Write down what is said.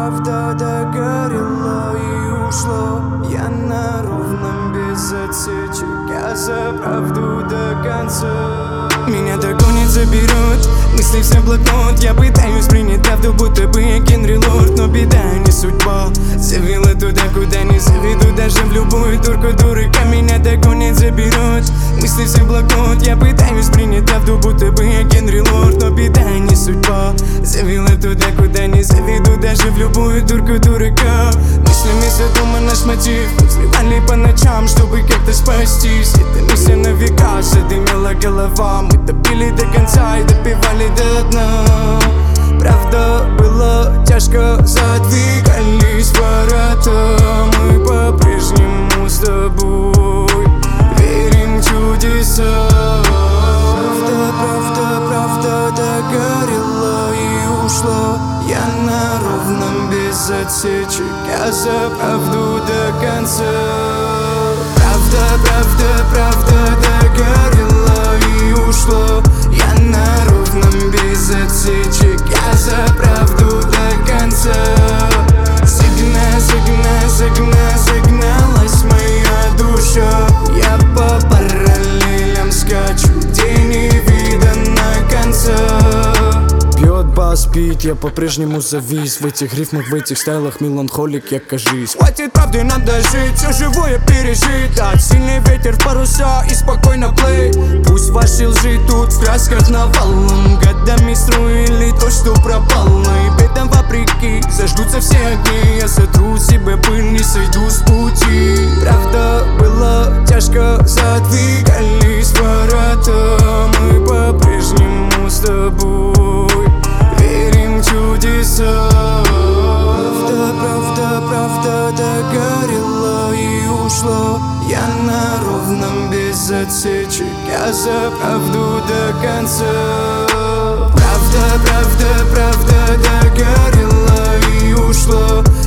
правда догорела и ушла. Я на ровном без отсечек, я за правду до конца. Меня догонит, заберет, мысли все в блокнот. Я пытаюсь принять правду, будто бы я Генри Лорд. Но беда, не судьба, завела туда, куда не заведу. Даже в любую турку дурака меня догонит, заберет, мысли все в блокнот. Я пытаюсь принять правду, будто бы я Генри Лорд. Но беда, не судьба, завела туда, куда не заведу. Даже в любую турку дурака. Мыслями за дома наш мотив, взрывали по ночам, чтобы как-то спастись. Это миссия на века, задымела голова. Мы допили до конца и допивали до дна. Правда, было тяжко, задвигались ворота. Мы по-прежнему с тобой верим в чудеса. Правда догорела и ушла. Я на ровном без отсечек, я за правду до конца. Правда догорела и ушла. Я на ровном без отсечек, я за правду до конца. Загналась моя душа. Я по параллелям скачу, где не видно конца. Бьет бас, бит, я по-прежнему завис. В этих рифмах, в этих стайлах меланхолик я, кажись. Хватит правды, надо жить, все живое пережить. От сильный ветер в паруса и спокойно плей. Пусть ваши лжи тут в красках навалом. Годами строили то, что пропало. И бедам вопреки зажгутся все огни. Я сотру себе пыль, не сойду с пути. Правда, было тяжко, задвигались ворота. Мы по-прежнему с тобой верим в чудеса. Правда догорела и ушла. Я на ровном без отсечек, я за правду до конца. Правда догорела и ушла.